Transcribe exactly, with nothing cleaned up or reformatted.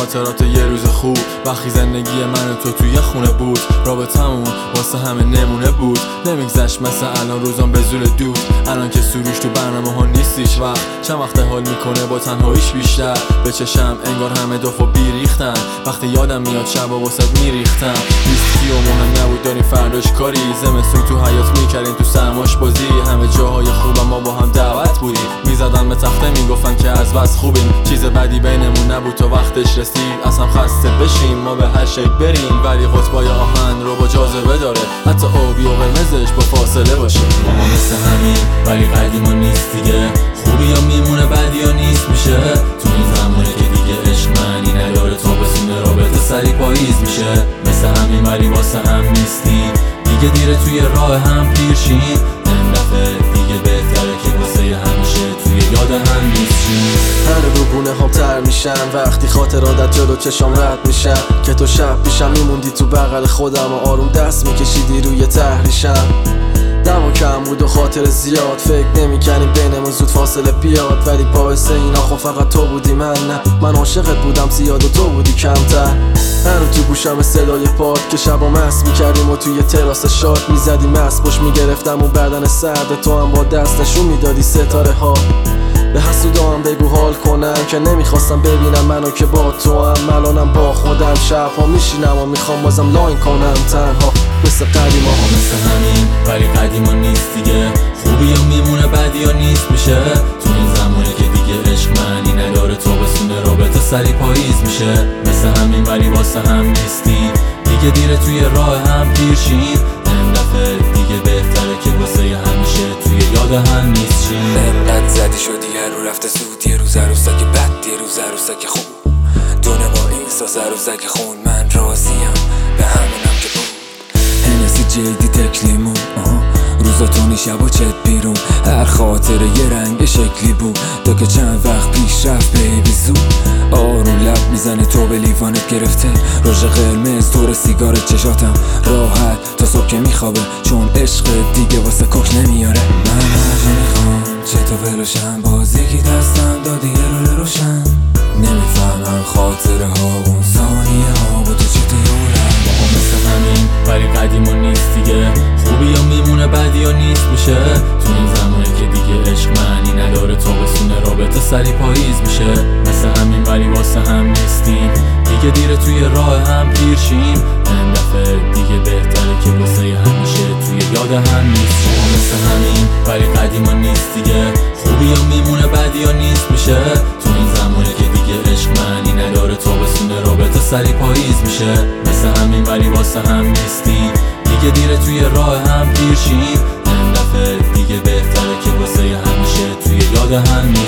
خاطرات یه روز خوب، وقتی زندگی من و تو توی خونه بود. رابطمون واسه همه نمونه بود، نمیگذشت مثل الان روزان به زور دود. الان که سروش تو برنامه ها نیستیش وقت، چند وقت حال میکنه با تنهاییش بیشتر. به چشم انگار همه دفعه بیریختن، وقتی یادم میاد شبا واسه میریختم. ویسکی و مهم نبود داریم فرداش کاری، زمستون تو حیات میکردیم تو سرماش بازی. همه جاهای خوبم ما با هم دعوت بودیم، میزدن به تخته میگفتن که از بس خوبیم. چیز بدی بینمون نبود تا وقتش رسید، اصلا خسته بشیم ما به هر شی بریم. ولی قطبای آهن رو با جاذبه داره، حتی آبی و قرمزش با فاصله باشه. ما مثل همین ولی قدیما نیست دیگه، خوبی یا میمونه بدی یا نیست میشه. تو این زمانه که دیگه عشق معنی نداره، تا بسونه رابطه سری پاییز میشه. مثل همین ولی واسه هم نیستیم دیگه، دیره توی راه هم پیر شیم. این دفعه دیگه بهتره که واسه همیشه توی یاد هم نیستیم. هر بگونه هم تر میشن وقتی خاطرات جلو چشام رد میشن، که تو شب پیشم میموندی تو بغل خودم و آروم دست میکشیدی روی تهریشم. دما کم بود و خاطر زیاد، فکر نمی‌کردیم بینمون زود فاصله بیاد. ولی باعث اینا خب فقط تو بودی، من نه. من عاشقت بودم زیاد و تو بودی کمتر. هنوز تو گوشم صدای پاد که شبا مست میکردیم و توی تراس شاد میزدیم مست باش میگرفتم و بدن سرد تو هم با دست نشون میدادی ستاره ها. به حسودا هم بگو حال کنم که نمیخواستم ببینم منو که با تو هم. الانم با خودم شبها میشینم و میخوام بازم لاین کنم تنها مثل قدیما. مثل همین ولی قدیما نیست دیگه، خوبی یا میمونه بدی یا نیست میشه. تو این زمانه که دیگه عشق معنی نداره، تا بسونه رابطه سری پاییز میشه. مثل همین ولی واسه هم نیستیم دیگه، دیره توی راه هم پیر شیم. این دفعه دیگه بهتره که واسه همیشه توی یاد هم نیستیم. انقدر زدی شدی هر رو رفته زود، یه روز عروسک بد یه روز عروسک خوب. دونه با احساس عروسک خون، من راضیم به همونم که بود. هنسی جیدی تکلیمون روزاتونی شب و چت بیرون، هر خاطره یه رنگ شکلی بود. تا که چند وقت پیش رفت بیبی زود، آروم لب میزنه تو به لیوانت گرفته. رژ قرمز دور سیگار چشاتم راحت تا صبح که میخوابه، چون عشق دیگه واسه کوک نمیاره. من هرچه میخوام چطور ولوشم، باز یکی دستم دادی یه رول روشن. نمیفهمم خاطره ها اون ثانیه ها با تو چطورم. ما مثل همین ولی قدیما نیست دیگه، خوبی یا میمونه بدی یا نیست میشه. تو این زمانه که دیگه عشق معنی نداره، تا بسونه رابطه سری پاییز میشه. مثل همین ولی واسه هم نیستیم دیگه، دیره توی راه هم پیر شیم. این دفعه دیگه بهتره که واسه همیشه توی یاد هم نیستیم. ما مثل همین ولی قدیما نیست دیگه، خوبی یا میمونه بدی یا نیست میشه. تو این زمانه که دیگه عشق معنی نداره، تا بسونه رابطه سری پاییز میشه. مثل همین ولی واسه هم نیستیم دیگه، دیره توی راه هم پیر شیم. این دفعه دیگه بهتره که واسه همیشه توی یاد هم